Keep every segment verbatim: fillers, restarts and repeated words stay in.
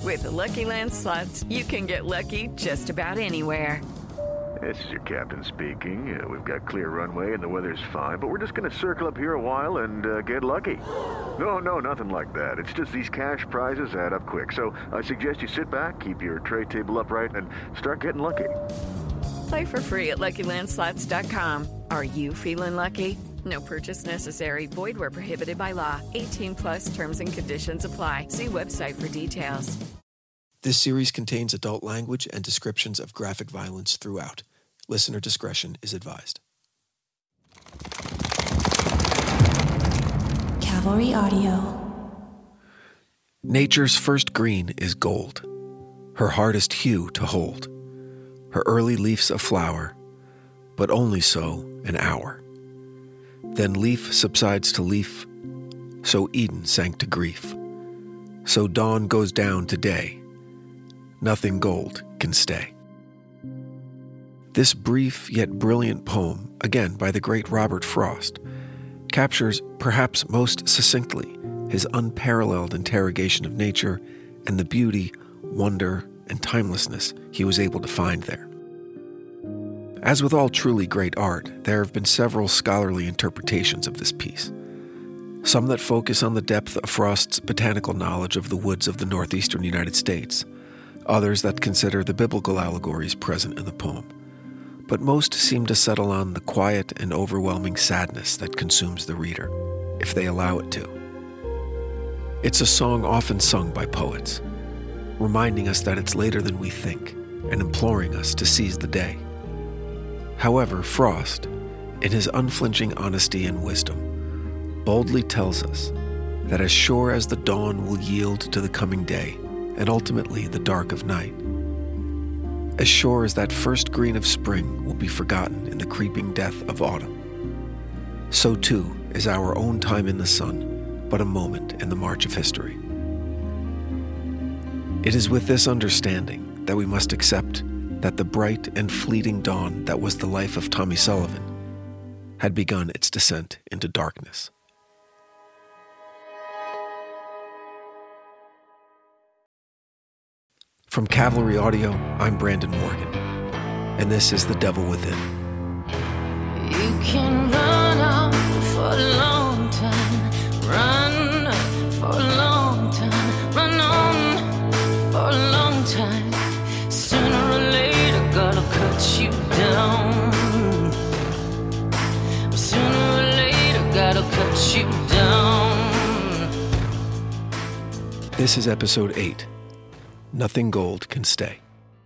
With the Lucky Land Slots, you can get lucky just about anywhere. This is your captain speaking. Uh, we've got clear runway and the weather's fine, but we're just going to circle up here a while and uh, get lucky. No, no, nothing like that. It's just these cash prizes add up quick. So I suggest you sit back, keep your tray table upright, and start getting lucky. Play for free at Lucky Land Slots dot com. Are you feeling lucky? No purchase necessary. Void where prohibited by law. eighteen plus terms and conditions apply. See website for details. This series contains adult language and descriptions of graphic violence throughout. Listener discretion is advised. Cavalry Audio. Nature's first green is gold, her hardest hue to hold, her early leaves a flower, but only so an hour. Then leaf subsides to leaf, so Eden sank to grief. So dawn goes down to day. Nothing gold can stay. This brief yet brilliant poem, again by the great Robert Frost, captures perhaps most succinctly his unparalleled interrogation of nature and the beauty, wonder, and timelessness he was able to find there. As with all truly great art, there have been several scholarly interpretations of this piece. Some that focus on the depth of Frost's botanical knowledge of the woods of the northeastern United States, others that consider the biblical allegories present in the poem. But most seem to settle on the quiet and overwhelming sadness that consumes the reader, if they allow it to. It's a song often sung by poets, reminding us that it's later than we think and imploring us to seize the day. However, Frost, in his unflinching honesty and wisdom, boldly tells us that as sure as the dawn will yield to the coming day, and ultimately the dark of night, as sure as that first green of spring will be forgotten in the creeping death of autumn, so too is our own time in the sun but a moment in the march of history. It is with this understanding that we must accept that the bright and fleeting dawn that was the life of Tommy Sullivan had begun its descent into darkness. From Cavalry Audio, I'm Brandon Morgan, and this is The Devil Within. You can run out for a long time, run for a long time, run on for a long time. Sooner or later, gotta cut you down. Sooner or later, gotta cut you down. This is episode eight. Nothing gold can stay.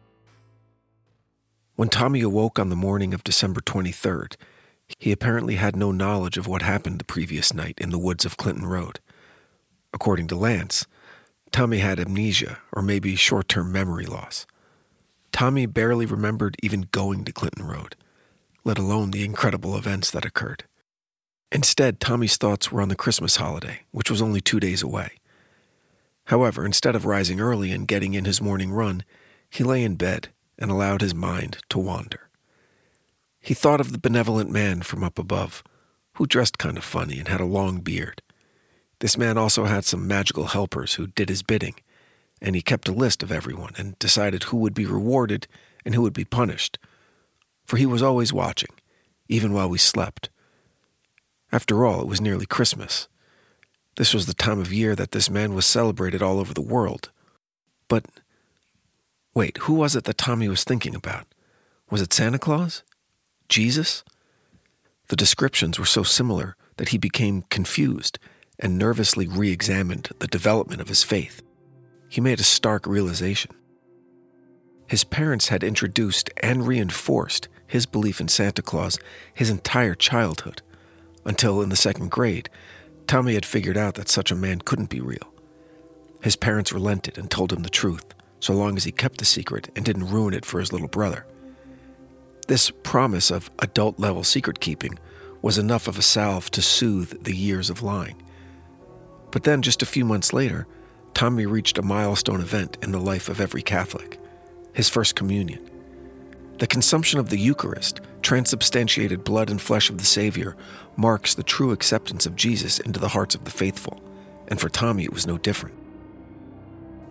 When Tommy awoke on the morning of December twenty-third, he apparently had no knowledge of what happened the previous night in the woods of Clinton Road. According to Lance, Tommy had amnesia or maybe short-term memory loss. Tommy barely remembered even going to Clinton Road, let alone the incredible events that occurred. Instead, Tommy's thoughts were on the Christmas holiday, which was only two days away. However, instead of rising early and getting in his morning run, he lay in bed and allowed his mind to wander. He thought of the benevolent man from up above, who dressed kind of funny and had a long beard. This man also had some magical helpers who did his bidding, and he kept a list of everyone and decided who would be rewarded and who would be punished, for he was always watching, even while we slept. After all, it was nearly Christmas. This was the time of year that this man was celebrated all over the world. But, wait, who was it that Tommy was thinking about? Was it Santa Claus? Jesus? The descriptions were so similar that he became confused and nervously re-examined the development of his faith. He made a stark realization. His parents had introduced and reinforced his belief in Santa Claus his entire childhood, until in the second grade, Tommy had figured out that such a man couldn't be real. His parents relented and told him the truth, so long as he kept the secret and didn't ruin it for his little brother. This promise of adult-level secret-keeping was enough of a salve to soothe the years of lying. But then, just a few months later, Tommy reached a milestone event in the life of every Catholic, his first communion. The consumption of the Eucharist, transubstantiated blood and flesh of the Savior, marks the true acceptance of Jesus into the hearts of the faithful, and for Tommy it was no different.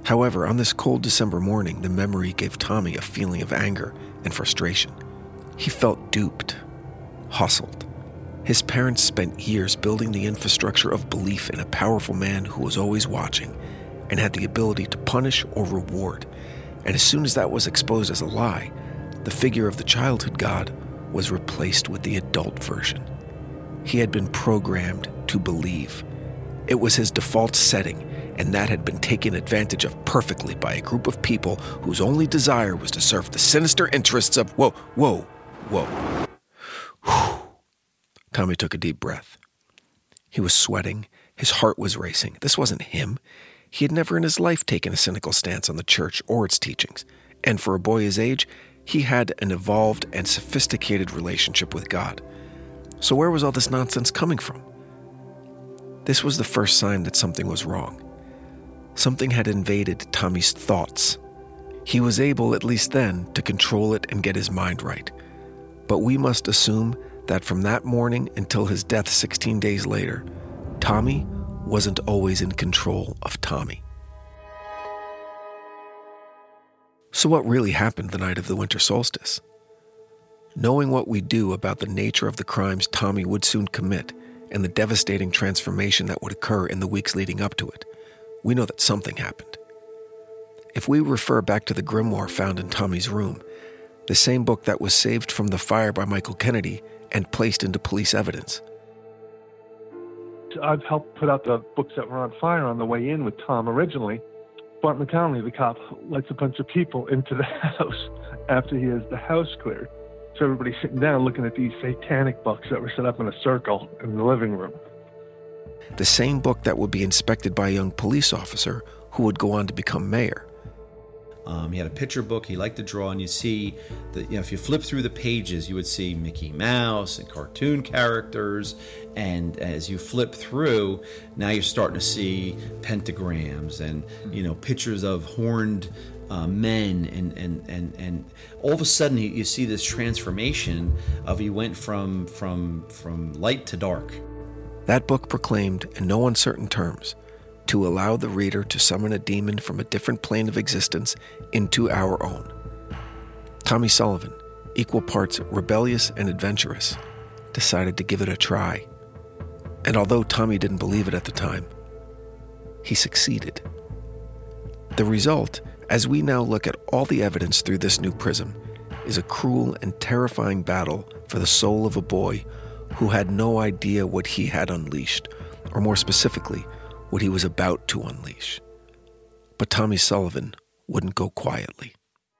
However, on this cold December morning, the memory gave Tommy a feeling of anger and frustration. He felt duped, hustled. His parents spent years building the infrastructure of belief in a powerful man who was always watching and had the ability to punish or reward. And as soon as that was exposed as a lie, the figure of the childhood God was replaced with the adult version. He had been programmed to believe. It was his default setting, and that had been taken advantage of perfectly by a group of people whose only desire was to serve the sinister interests of, whoa, whoa, whoa. Whew. Tommy took a deep breath. He was sweating. His heart was racing. This wasn't him. He had never in his life taken a cynical stance on the church or its teachings. And for a boy his age, he had an evolved and sophisticated relationship with God. So where was all this nonsense coming from? This was the first sign that something was wrong. Something had invaded Tommy's thoughts. He was able, at least then, to control it and get his mind right. But we must assume that from that morning until his death sixteen days later, Tommy wasn't always in control of Tommy. So what really happened the night of the winter solstice? Knowing what we do about the nature of the crimes Tommy would soon commit and the devastating transformation that would occur in the weeks leading up to it, we know that something happened. If we refer back to the grimoire found in Tommy's room, the same book that was saved from the fire by Michael Kennedy and placed into police evidence. I've helped put out the books that were on fire on the way in with Tom originally. Bart McConnelly, the cop, lets a bunch of people into the house after he has the house cleared. So everybody's sitting down looking at these satanic books that were set up in a circle in the living room. The same book that would be inspected by a young police officer who would go on to become mayor. Um, he had a picture book. He liked to draw, and you see that, you know, if you flip through the pages, you would see Mickey Mouse and cartoon characters. And as you flip through, now you're starting to see pentagrams and, you know, pictures of horned uh, men, and and and and all of a sudden you, you see this transformation of he went from from from light to dark. That book proclaimed, in no uncertain terms, to allow the reader to summon a demon from a different plane of existence into our own. Tommy Sullivan, equal parts rebellious and adventurous, decided to give it a try. And although Tommy didn't believe it at the time, he succeeded. The result, as we now look at all the evidence through this new prism, is a cruel and terrifying battle for the soul of a boy who had no idea what he had unleashed, or more specifically, what he was about to unleash. But Tommy Sullivan wouldn't go quietly.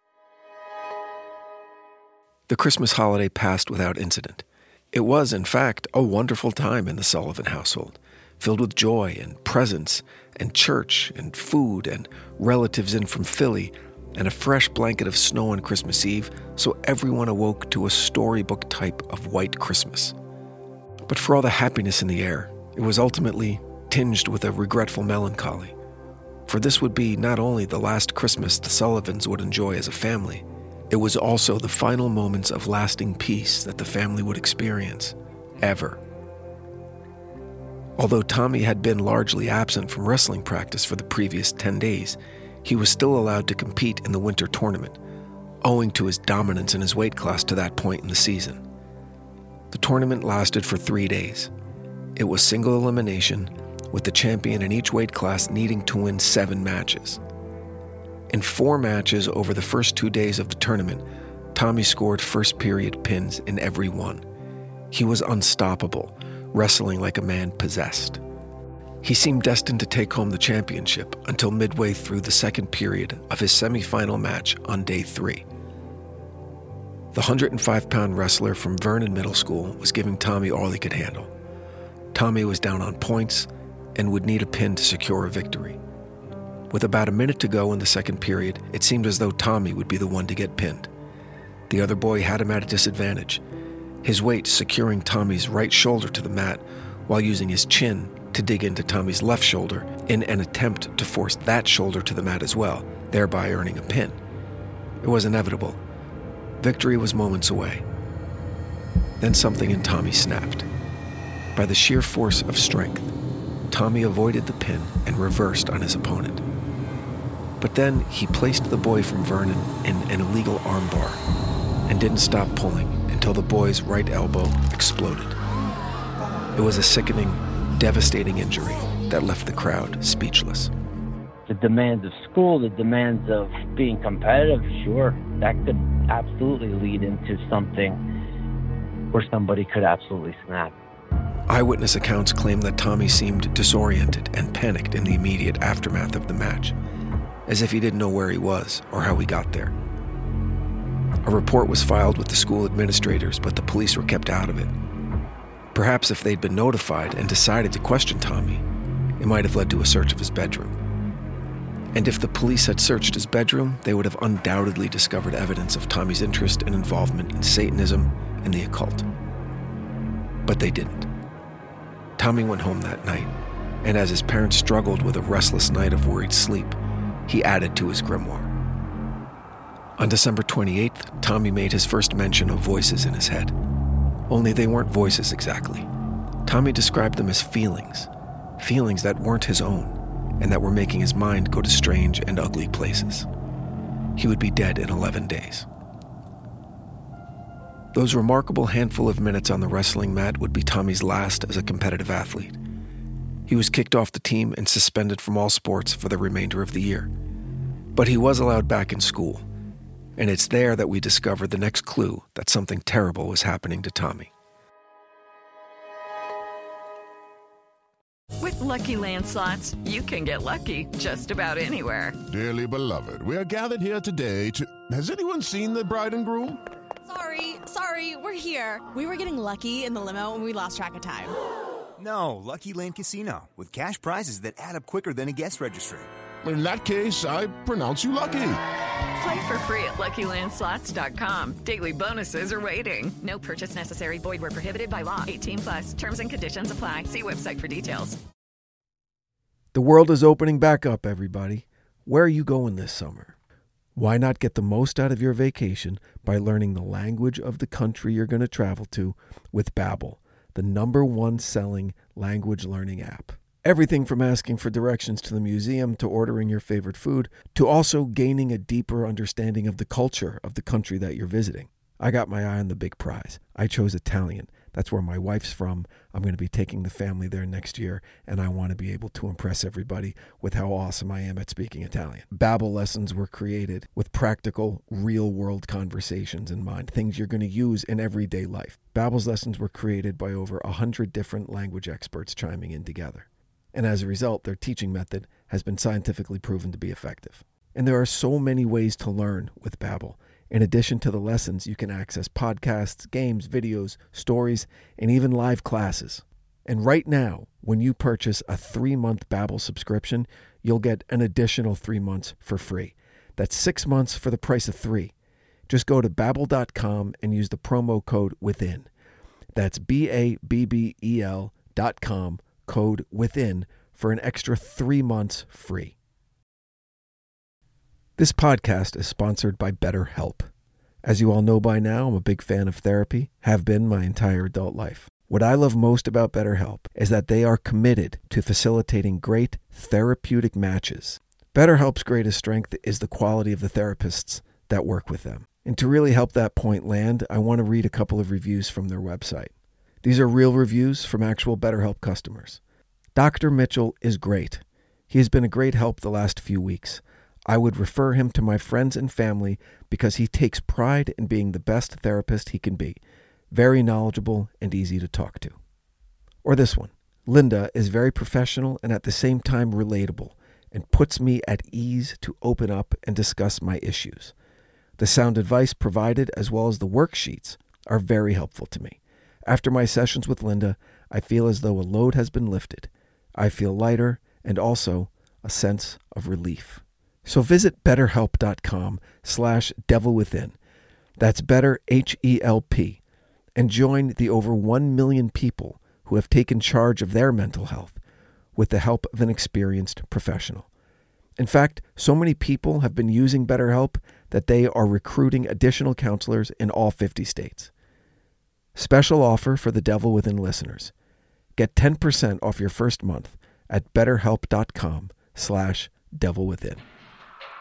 The Christmas holiday passed without incident. It was, in fact, a wonderful time in the Sullivan household, filled with joy and presents and church and food and relatives in from Philly and a fresh blanket of snow on Christmas Eve, so everyone awoke to a storybook type of white Christmas. But for all the happiness in the air, it was ultimately tinged with a regretful melancholy. For this would be not only the last Christmas the Sullivans would enjoy as a family, it was also the final moments of lasting peace that the family would experience, ever. Although Tommy had been largely absent from wrestling practice for the previous ten days, he was still allowed to compete in the winter tournament, owing to his dominance in his weight class to that point in the season. The tournament lasted for three days. It was single elimination, with the champion in each weight class needing to win seven matches. In four matches over the first two days of the tournament, Tommy scored first period pins in every one. He was unstoppable, wrestling like a man possessed. He seemed destined to take home the championship until midway through the second period of his semifinal match on day three. The one hundred five pound wrestler from Vernon Middle School was giving Tommy all he could handle. Tommy was down on points and would need a pin to secure a victory. With about a minute to go in the second period, it seemed as though Tommy would be the one to get pinned. The other boy had him at a disadvantage, his weight securing Tommy's right shoulder to the mat while using his chin to dig into Tommy's left shoulder in an attempt to force that shoulder to the mat as well, thereby earning a pin. It was inevitable. Victory was moments away. Then something in Tommy snapped. By the sheer force of strength, Tommy avoided the pin and reversed on his opponent. But then he placed the boy from Vernon in an illegal armbar and didn't stop pulling until the boy's right elbow exploded. It was a sickening, devastating injury that left the crowd speechless. The demands of school, the demands of being competitive, sure, that could absolutely lead into something where somebody could absolutely snap. Eyewitness accounts claim that Tommy seemed disoriented and panicked in the immediate aftermath of the match, as if he didn't know where he was or how he got there. A report was filed with the school administrators, but the police were kept out of it. Perhaps if they'd been notified and decided to question Tommy, it might have led to a search of his bedroom. And if the police had searched his bedroom, they would have undoubtedly discovered evidence of Tommy's interest and involvement in Satanism and the occult. But they didn't. Tommy went home that night, and as his parents struggled with a restless night of worried sleep, he added to his grimoire. On December twenty-eighth, Tommy made his first mention of voices in his head. Only they weren't voices exactly. Tommy described them as feelings, feelings that weren't his own, and that were making his mind go to strange and ugly places. He would be dead in eleven days. Those remarkable handful of minutes on the wrestling mat would be Tommy's last as a competitive athlete. He was kicked off the team and suspended from all sports for the remainder of the year. But he was allowed back in school, and it's there that we discovered the next clue that something terrible was happening to Tommy. With Lucky Land Slots, you can get lucky just about anywhere. Dearly beloved, we are gathered here today to... Has anyone seen the bride and groom? Sorry, sorry, we're here. We were getting lucky in the limo and we lost track of time. No, Lucky Land Casino, with cash prizes that add up quicker than a guest registry. In that case, I pronounce you lucky. Play for free at Lucky Land Slots dot com. Daily bonuses are waiting. No purchase necessary. Void where prohibited by law. eighteen plus. Terms and conditions apply. See website for details. The world is opening back up, everybody. Where are you going this summer? Why not get the most out of your vacation by learning the language of the country you're going to travel to with Babbel, the number one selling language learning app. Everything from asking for directions to the museum to ordering your favorite food to also gaining a deeper understanding of the culture of the country that you're visiting. I got my eye on the big prize. I chose Italian. That's where my wife's from. I'm going to be taking the family there next year, and I want to be able to impress everybody with how awesome I am at speaking Italian. Babbel lessons were created with practical, real-world conversations in mind, things you're going to use in everyday life. Babbel's lessons were created by over one hundred different language experts chiming in together. And as a result, their teaching method has been scientifically proven to be effective. And there are so many ways to learn with Babbel. In addition to the lessons, you can access podcasts, games, videos, stories, and even live classes. And right now, when you purchase a three-month Babbel subscription, you'll get an additional three months for free. That's six months for the price of three. Just go to babbel dot com and use the promo code WITHIN. That's B A B B E L dot com, code WITHIN, for an extra three months free. This podcast is sponsored by BetterHelp. As you all know by now, I'm a big fan of therapy, have been my entire adult life. What I love most about BetterHelp is that they are committed to facilitating great therapeutic matches. BetterHelp's greatest strength is the quality of the therapists that work with them. And to really help that point land, I want to read a couple of reviews from their website. These are real reviews from actual BetterHelp customers. Doctor Mitchell is great. He has been a great help the last few weeks. I would refer him to my friends and family because he takes pride in being the best therapist he can be. Very knowledgeable and easy to talk to. Or this one. Linda is very professional and at the same time relatable and puts me at ease to open up and discuss my issues. The sound advice provided as well as the worksheets are very helpful to me. After my sessions with Linda, I feel as though a load has been lifted. I feel lighter and also a sense of relief. So visit betterhelp.com slash devil within. That's better, H E L P. And join the over one million people who have taken charge of their mental health with the help of an experienced professional. In fact, so many people have been using BetterHelp that they are recruiting additional counselors in all fifty states. Special offer for the Devil Within listeners. Get ten percent off your first month at betterhelp.com slash devil within.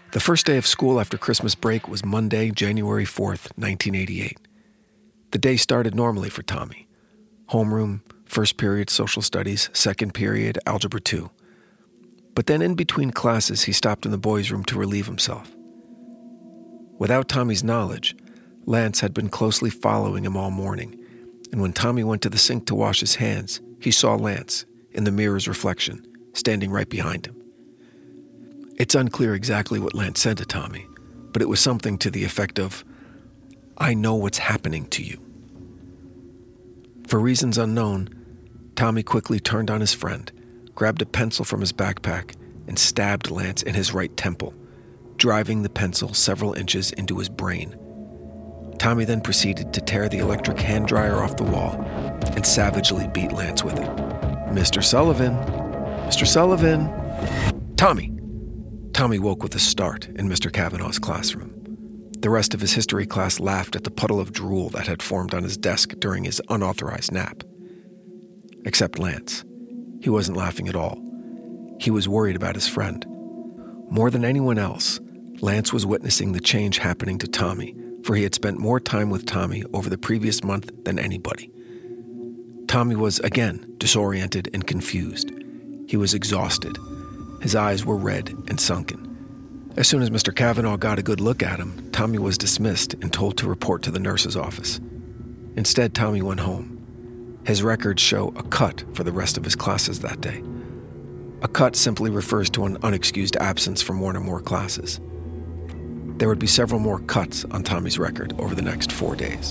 The first day of school after Christmas break was Monday, January fourth, nineteen eighty-eight. The day started normally for Tommy. Homeroom, first period social studies, second period algebra two. But then in between classes, he stopped in the boys' room to relieve himself. Without Tommy's knowledge, Lance had been closely following him all morning, and when Tommy went to the sink to wash his hands, he saw Lance, in the mirror's reflection, standing right behind him. It's unclear exactly what Lance said to Tommy, but it was something to the effect of, "I know what's happening to you." For reasons unknown, Tommy quickly turned on his friend, grabbed a pencil from his backpack, and stabbed Lance in his right temple, driving the pencil several inches into his brain. Tommy then proceeded to tear the electric hand dryer off the wall and savagely beat Lance with it. "Mister Sullivan! Mister Sullivan!" Tommy! Tommy woke with a start in Mister Cavanaugh's classroom. The rest of his history class laughed at the puddle of drool that had formed on his desk during his unauthorized nap. Except Lance. He wasn't laughing at all. He was worried about his friend. More than anyone else, Lance was witnessing the change happening to Tommy, for he had spent more time with Tommy over the previous month than anybody. Tommy was, again, disoriented and confused. He was exhausted. His eyes were red and sunken. As soon as Mister Cavanaugh got a good look at him, Tommy was dismissed and told to report to the nurse's office. Instead, Tommy went home. His records show a cut for the rest of his classes that day. A cut simply refers to an unexcused absence from one or more classes. There would be several more cuts on Tommy's record over the next four days.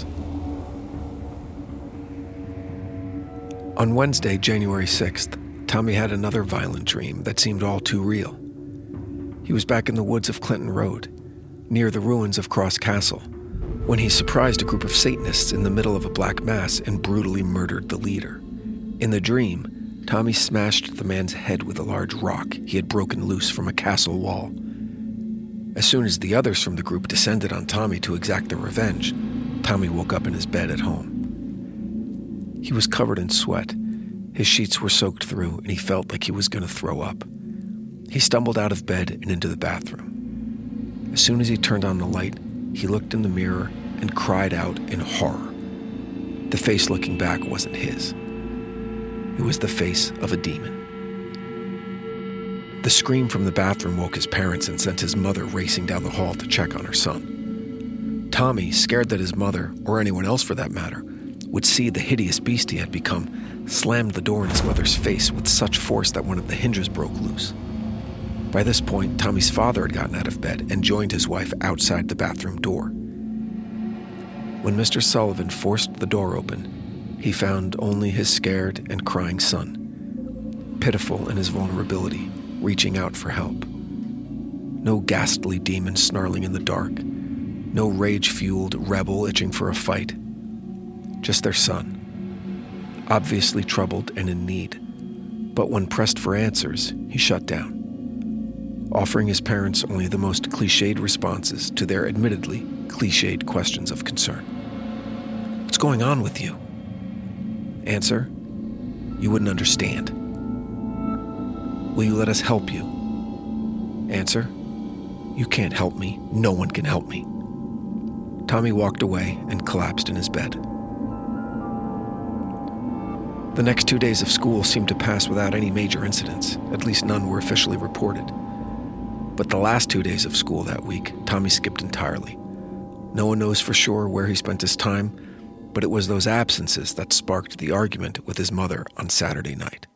On Wednesday, January sixth, Tommy had another violent dream that seemed all too real. He was back in the woods of Clinton Road, near the ruins of Cross Castle, when he surprised a group of Satanists in the middle of a black mass and brutally murdered the leader. In the dream, Tommy smashed the man's head with a large rock he had broken loose from a castle wall. As soon as the others from the group descended on Tommy to exact their revenge, Tommy woke up in his bed at home. He was covered in sweat. His sheets were soaked through, and he felt like he was going to throw up. He stumbled out of bed and into the bathroom. As soon as he turned on the light, he looked in the mirror and cried out in horror. The face looking back wasn't his. It was the face of a demon. The scream from the bathroom woke his parents and sent his mother racing down the hall to check on her son. Tommy, scared that his mother, or anyone else for that matter, would see the hideous beast he had become, slammed the door in his mother's face with such force that one of the hinges broke loose. By this point, Tommy's father had gotten out of bed and joined his wife outside the bathroom door. When Mister Sullivan forced the door open, he found only his scared and crying son, pitiful in his vulnerability, reaching out for help. No ghastly demon snarling in the dark, no rage-fueled rebel itching for a fight. Just their son, obviously troubled and in need, but when pressed for answers, he shut down, offering his parents only the most cliched responses to their admittedly cliched questions of concern. "What's going on with you?" Answer, "You wouldn't understand." "Will you let us help you?" Answer, "You can't help me. No one can help me." Tommy walked away and collapsed in his bed. The next two days of school seemed to pass without any major incidents, at least none were officially reported. But the last two days of school that week, Tommy skipped entirely. No one knows for sure where he spent his time, but it was those absences that sparked the argument with his mother on Saturday night.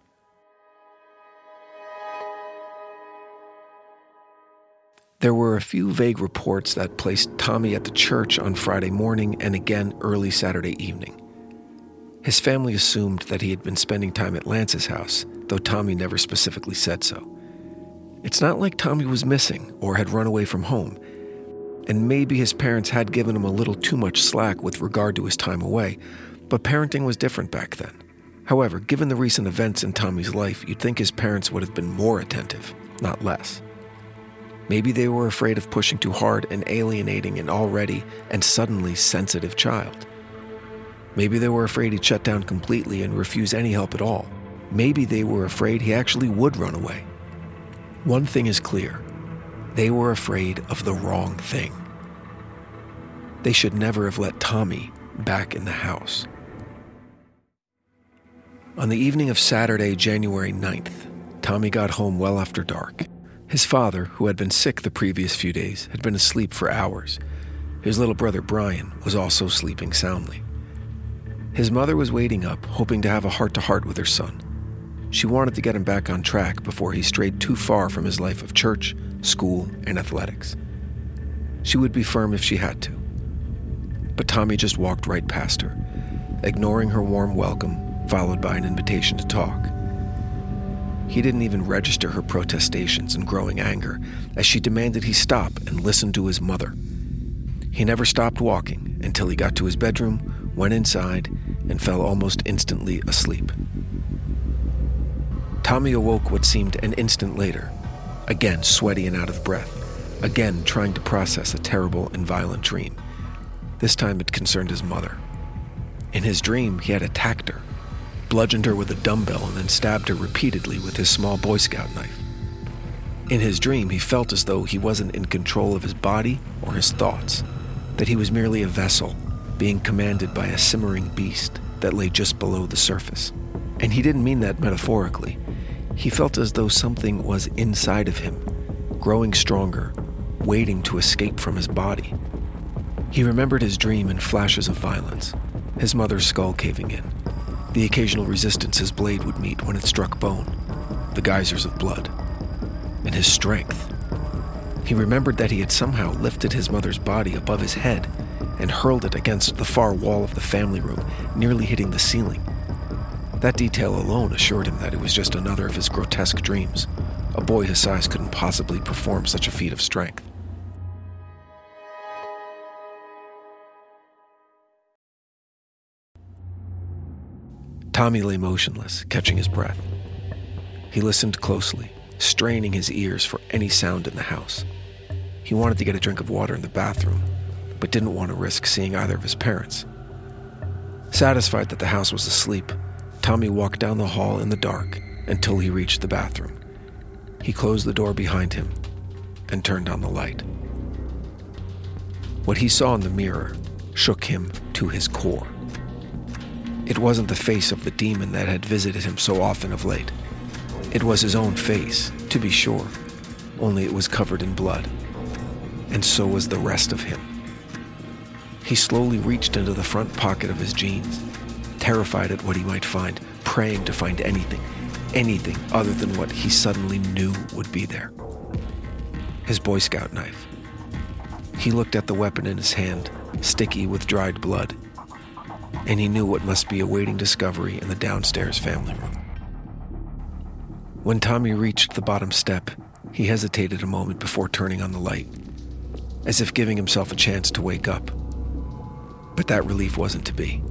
There were a few vague reports that placed Tommy at the church on Friday morning and again early Saturday evening. His family assumed that he had been spending time at Lance's house, though Tommy never specifically said so. It's not like Tommy was missing or had run away from home, and maybe his parents had given him a little too much slack with regard to his time away, but parenting was different back then. However, given the recent events in Tommy's life, you'd think his parents would have been more attentive, not less. Maybe they were afraid of pushing too hard and alienating an already and suddenly sensitive child. Maybe they were afraid he'd shut down completely and refuse any help at all. Maybe they were afraid he actually would run away. One thing is clear. They were afraid of the wrong thing. They should never have let Tommy back in the house. On the evening of Saturday, January ninth, Tommy got home well after dark. His father, who had been sick the previous few days, had been asleep for hours. His little brother Brian was also sleeping soundly. His mother was waiting up, hoping to have a heart-to-heart with her son. She wanted to get him back on track before he strayed too far from his life of church, school, and athletics. She would be firm if she had to. But Tommy just walked right past her, ignoring her warm welcome, followed by an invitation to talk. He didn't even register her protestations and growing anger as she demanded he stop and listen to his mother. He never stopped walking until he got to his bedroom, went inside, and fell almost instantly asleep. Tommy awoke what seemed an instant later, again sweaty and out of breath, again trying to process a terrible and violent dream. This time it concerned his mother. In his dream, he had attacked her, bludgeoned her with a dumbbell, and then stabbed her repeatedly with his small Boy Scout knife. In his dream, he felt as though he wasn't in control of his body or his thoughts, that he was merely a vessel being commanded by a simmering beast that lay just below the surface. And he didn't mean that metaphorically. He felt as though something was inside of him, growing stronger, waiting to escape from his body. He remembered his dream in flashes of violence, his mother's skull caving in, the occasional resistance his blade would meet when it struck bone, the geysers of blood, and his strength. He remembered that he had somehow lifted his mother's body above his head and hurled it against the far wall of the family room, nearly hitting the ceiling. That detail alone assured him that it was just another of his grotesque dreams. A boy his size couldn't possibly perform such a feat of strength. Tommy lay motionless, catching his breath. He listened closely, straining his ears for any sound in the house. He wanted to get a drink of water in the bathroom, but didn't want to risk seeing either of his parents. Satisfied that the house was asleep, Tommy walked down the hall in the dark until he reached the bathroom. He closed the door behind him and turned on the light. What he saw in the mirror shook him to his core. It wasn't the face of the demon that had visited him so often of late. It was his own face, to be sure, only it was covered in blood. And so was the rest of him. He slowly reached into the front pocket of his jeans, terrified at what he might find, praying to find anything, anything other than what he suddenly knew would be there. His Boy Scout knife. He looked at the weapon in his hand, sticky with dried blood, and he knew what must be awaiting discovery in the downstairs family room. When Tommy reached the bottom step, he hesitated a moment before turning on the light, as if giving himself a chance to wake up. But that relief wasn't to be.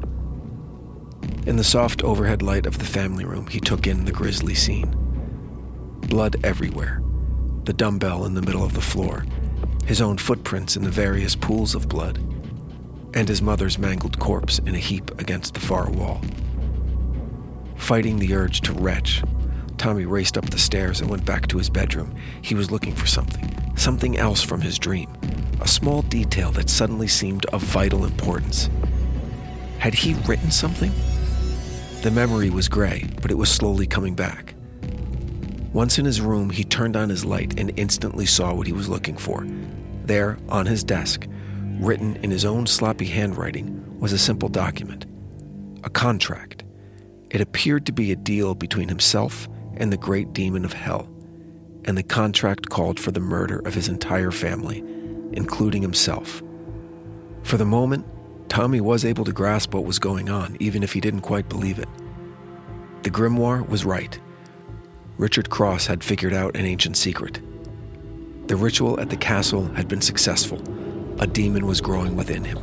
In the soft overhead light of the family room, he took in the grisly scene. Blood everywhere, the dumbbell in the middle of the floor, his own footprints in the various pools of blood, and his mother's mangled corpse in a heap against the far wall. Fighting the urge to retch, Tommy raced up the stairs and went back to his bedroom. He was looking for something, something else from his dream, a small detail that suddenly seemed of vital importance. Had he written something? The memory was gray, but it was slowly coming back. Once in his room, he turned on his light and instantly saw what he was looking for. There, on his desk, written in his own sloppy handwriting, was a simple document. A contract. It appeared to be a deal between himself and the great demon of hell, and the contract called for the murder of his entire family, including himself. For the moment, Tommy was able to grasp what was going on, even if he didn't quite believe it. The grimoire was right. Richard Cross had figured out an ancient secret. The ritual at the castle had been successful. A demon was growing within him.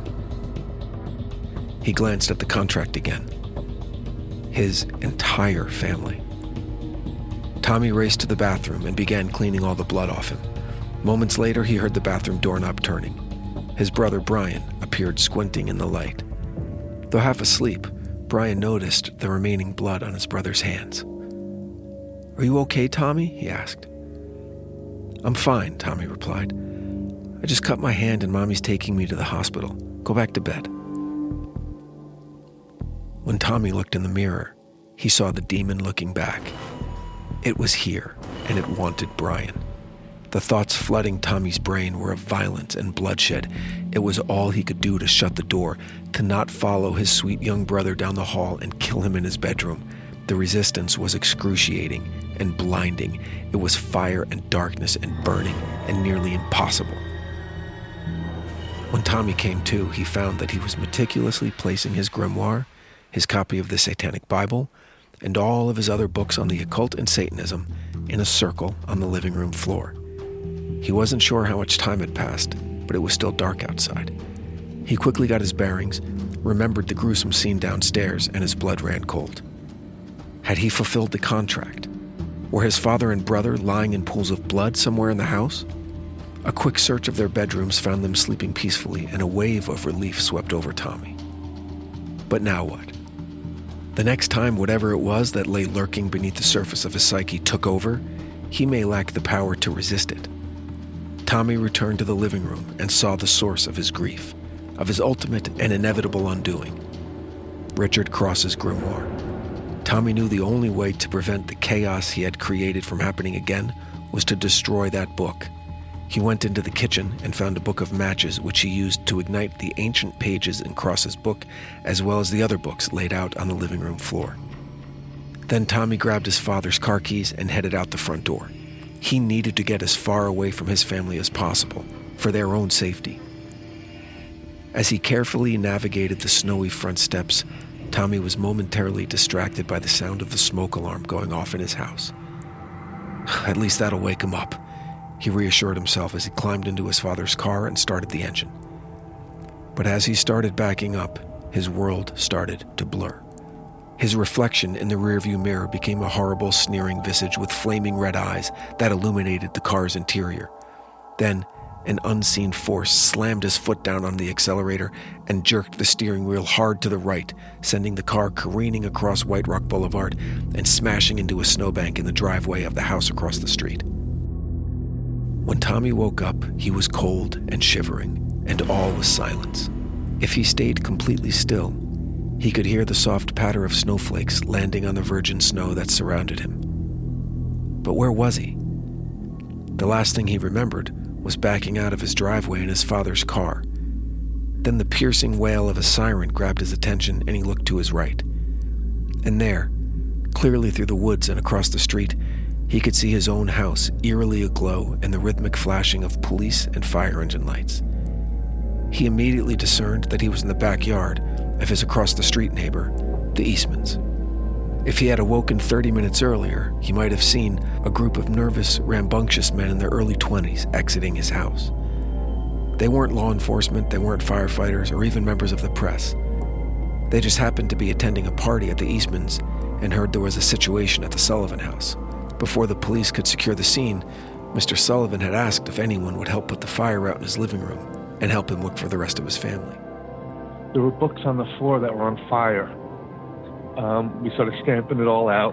He glanced at the contract again. His entire family. Tommy raced to the bathroom and began cleaning all the blood off him. Moments later, he heard the bathroom doorknob turning. His brother Brian appeared squinting in the light. Though half asleep, Brian noticed the remaining blood on his brother's hands. "Are you okay, Tommy?" he asked. "I'm fine," Tommy replied. "I just cut my hand and Mommy's taking me to the hospital. Go back to bed." When Tommy looked in the mirror, he saw the demon looking back. It was here, and it wanted Brian. The thoughts flooding Tommy's brain were of violence and bloodshed. It was all he could do to shut the door, to not follow his sweet young brother down the hall and kill him in his bedroom. The resistance was excruciating and blinding. It was fire and darkness and burning and nearly impossible. When Tommy came to, he found that he was meticulously placing his grimoire, his copy of the Satanic Bible, and all of his other books on the occult and Satanism in a circle on the living room floor. He wasn't sure how much time had passed, but it was still dark outside. He quickly got his bearings, remembered the gruesome scene downstairs, and his blood ran cold. Had he fulfilled the contract? Were his father and brother lying in pools of blood somewhere in the house? A quick search of their bedrooms found them sleeping peacefully, and a wave of relief swept over Tommy. But now what? The next time whatever it was that lay lurking beneath the surface of his psyche took over, he may lack the power to resist it. Tommy returned to the living room and saw the source of his grief, of his ultimate and inevitable undoing. Richard Cross's grimoire. Tommy knew the only way to prevent the chaos he had created from happening again was to destroy that book. He went into the kitchen and found a book of matches which he used to ignite the ancient pages in Cross's book, as well as the other books laid out on the living room floor. Then Tommy grabbed his father's car keys and headed out the front door. He needed to get as far away from his family as possible, for their own safety. As he carefully navigated the snowy front steps, Tommy was momentarily distracted by the sound of the smoke alarm going off in his house. "At least that'll wake him up," he reassured himself as he climbed into his father's car and started the engine. But as he started backing up, his world started to blur. His reflection in the rearview mirror became a horrible, sneering visage with flaming red eyes that illuminated the car's interior. Then, an unseen force slammed his foot down on the accelerator and jerked the steering wheel hard to the right, sending the car careening across White Rock Boulevard and smashing into a snowbank in the driveway of the house across the street. When Tommy woke up, he was cold and shivering, and all was silence. If he stayed completely still, he could hear the soft patter of snowflakes landing on the virgin snow that surrounded him. But where was he? The last thing he remembered was backing out of his driveway in his father's car. Then the piercing wail of a siren grabbed his attention, and he looked to his right. And there, clearly through the woods and across the street, he could see his own house eerily aglow in the rhythmic flashing of police and fire engine lights. He immediately discerned that he was in the backyard of his across-the-street neighbor, the Eastmans. If he had awoken thirty minutes earlier, he might have seen a group of nervous, rambunctious men in their early twenties exiting his house. They weren't law enforcement, they weren't firefighters, or even members of the press. They just happened to be attending a party at the Eastmans and heard there was a situation at the Sullivan house. Before the police could secure the scene, Mister Sullivan had asked if anyone would help put the fire out in his living room and help him look for the rest of his family. There were books on the floor that were on fire. Um, we started stamping it all out.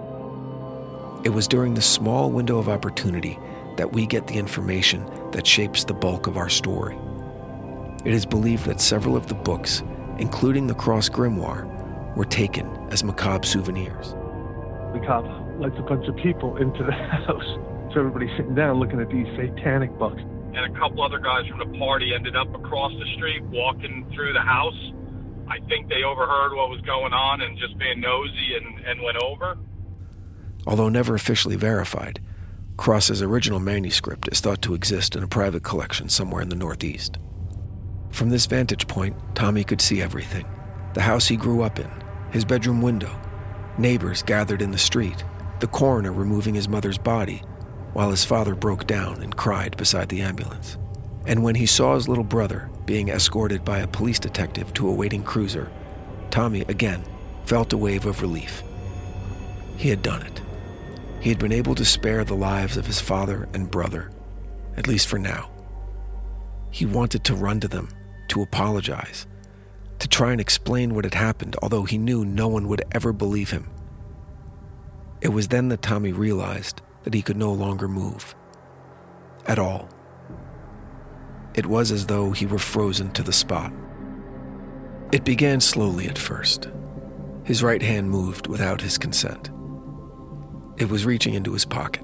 It was during the small window of opportunity that we get the information that shapes the bulk of our story. It is believed that several of the books, including the Cross Grimoire, were taken as macabre souvenirs. The cop lets a bunch of people into the house. So everybody's sitting down looking at these satanic books. And a couple other guys from the party ended up across the street walking through the house. I think they overheard what was going on and just being nosy and, and went over. Although never officially verified, Cross's original manuscript is thought to exist in a private collection somewhere in the Northeast. From this vantage point, Tommy could see everything. The house he grew up in, his bedroom window, neighbors gathered in the street, the coroner removing his mother's body, while his father broke down and cried beside the ambulance. And when he saw his little brother being escorted by a police detective to a waiting cruiser, Tommy again felt a wave of relief. He had done it. He had been able to spare the lives of his father and brother, at least for now. He wanted to run to them, to apologize, to try and explain what had happened, although he knew no one would ever believe him. It was then that Tommy realized that he could no longer move. at all. It was as though he were frozen to the spot. It began slowly at first. His right hand moved without his consent. It was reaching into his pocket.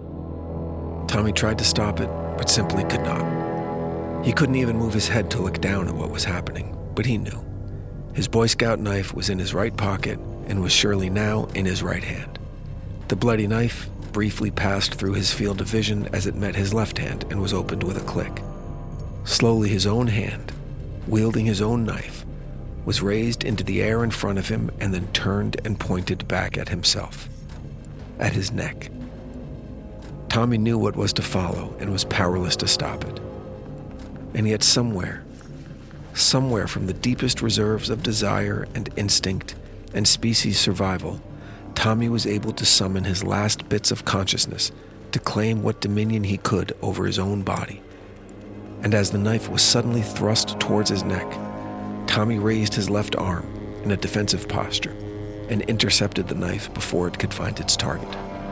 Tommy tried to stop it, but simply could not. He couldn't even move his head to look down at what was happening, but he knew. His Boy Scout knife was in his right pocket and was surely now in his right hand. The bloody knife briefly passed through his field of vision as it met his left hand and was opened with a click. Slowly his own hand, wielding his own knife, was raised into the air in front of him and then turned and pointed back at himself, at his neck. Tommy knew what was to follow and was powerless to stop it. And yet somewhere, somewhere from the deepest reserves of desire and instinct and species survival, Tommy was able to summon his last bits of consciousness to claim what dominion he could over his own body. And as the knife was suddenly thrust towards his neck, Tommy raised his left arm in a defensive posture and intercepted the knife before it could find its target.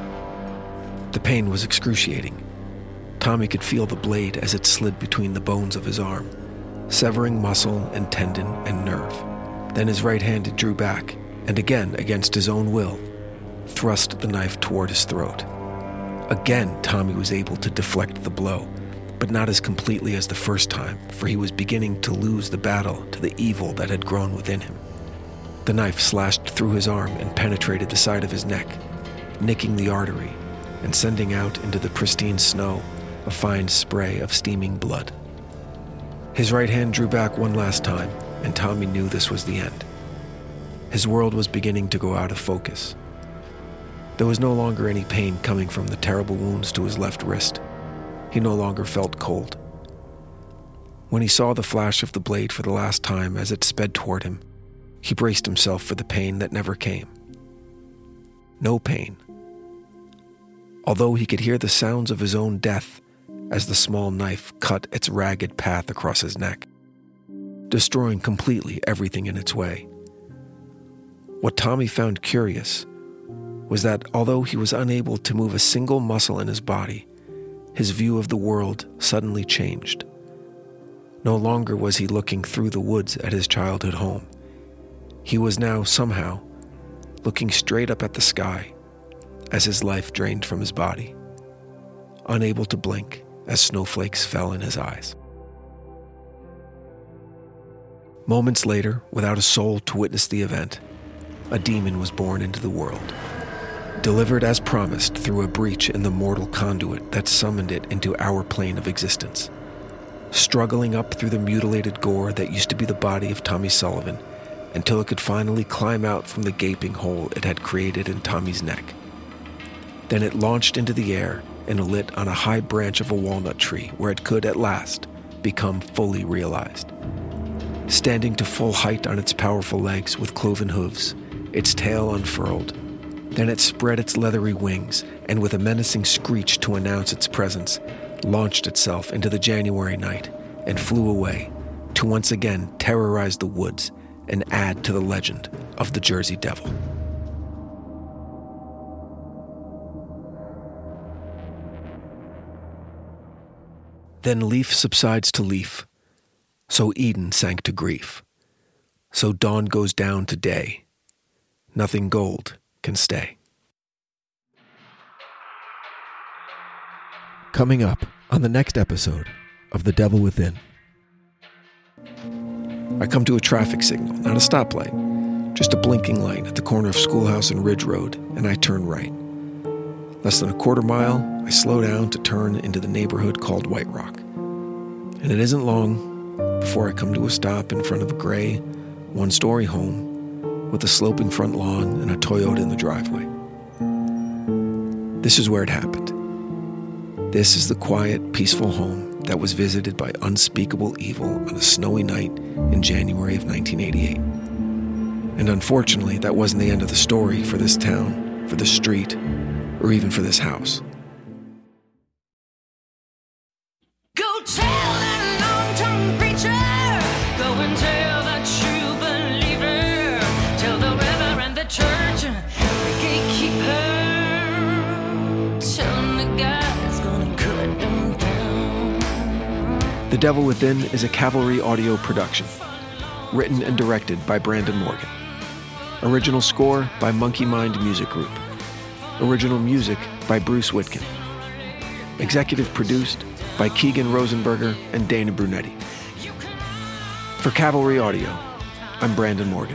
The pain was excruciating. Tommy could feel the blade as it slid between the bones of his arm, severing muscle and tendon and nerve. Then his right hand drew back, and again, against his own will, thrust the knife toward his throat. Again, Tommy was able to deflect the blow, but not as completely as the first time, for he was beginning to lose the battle to the evil that had grown within him. The knife slashed through his arm and penetrated the side of his neck, nicking the artery and sending out into the pristine snow a fine spray of steaming blood. His right hand drew back one last time, and Tommy knew this was the end. His world was beginning to go out of focus. There was no longer any pain coming from the terrible wounds to his left wrist. He no longer felt cold. When he saw the flash of the blade for the last time as it sped toward him, he braced himself for the pain that never came. No pain. Although he could hear the sounds of his own death as the small knife cut its ragged path across his neck, destroying completely everything in its way. What Tommy found curious was that although he was unable to move a single muscle in his body, his view of the world suddenly changed. No longer was he looking through the woods at his childhood home. He was now, somehow, looking straight up at the sky as his life drained from his body, unable to blink as snowflakes fell in his eyes. Moments later, without a soul to witness the event, a demon was born into the world, delivered as promised through a breach in the mortal conduit that summoned it into our plane of existence. Struggling up through the mutilated gore that used to be the body of Tommy Sullivan until it could finally climb out from the gaping hole it had created in Tommy's neck. Then it launched into the air and lit on a high branch of a walnut tree where it could, at last, become fully realized. Standing to full height on its powerful legs with cloven hooves, its tail unfurled, then it spread its leathery wings and with a menacing screech to announce its presence, launched itself into the January night and flew away to once again terrorize the woods and add to the legend of the Jersey Devil. Then leaf subsides to leaf, so Eden sank to grief, so dawn goes down to day. Nothing gold can stay. Coming up on the next episode of The Devil Within. I come to a traffic signal, not a stoplight, just a blinking light at the corner of Schoolhouse and Ridge Road, and I turn right. Less than a quarter mile, I slow down to turn into the neighborhood called White Rock. And it isn't long before I come to a stop in front of a gray, one-story home with a sloping front lawn and a Toyota in the driveway. This is where it happened. This is the quiet, peaceful home that was visited by unspeakable evil on a snowy night in January of nineteen eighty-eight. And unfortunately, that wasn't the end of the story for this town, for this street, or even for this house. Go tell that long-tongued preacher, go and tell that true believer, tell the reverend, the church, the gatekeeper, tell him the guy's gonna cut them down. Devil Within is a Cavalry Audio production. Written and directed by Brandon Morgan. Original score by Monkey Mind Music Group. Original music by Bruce Whitkin. Executive produced by Keegan Rosenberger and Dana Brunetti. For Cavalry Audio, I'm Brandon Morgan.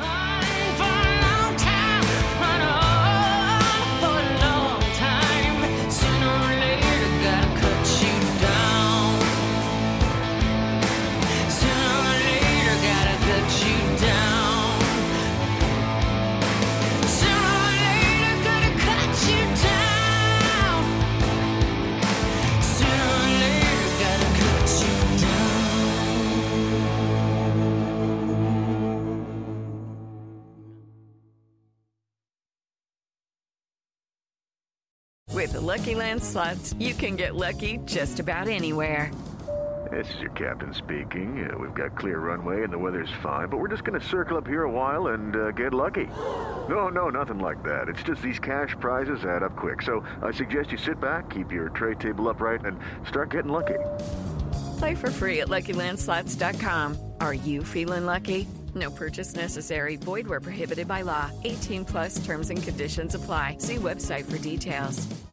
With the Lucky Land Slots, you can get lucky just about anywhere. This is your captain speaking. Uh, we've got clear runway and the weather's fine, but we're just going to circle up here a while and uh, get lucky. No, no, nothing like that. It's just these cash prizes add up quick. So I suggest you sit back, keep your tray table upright, and start getting lucky. Play for free at Lucky Land Slots dot com. Are you feeling lucky? No purchase necessary. Void where prohibited by law. eighteen plus terms and conditions apply. See website for details.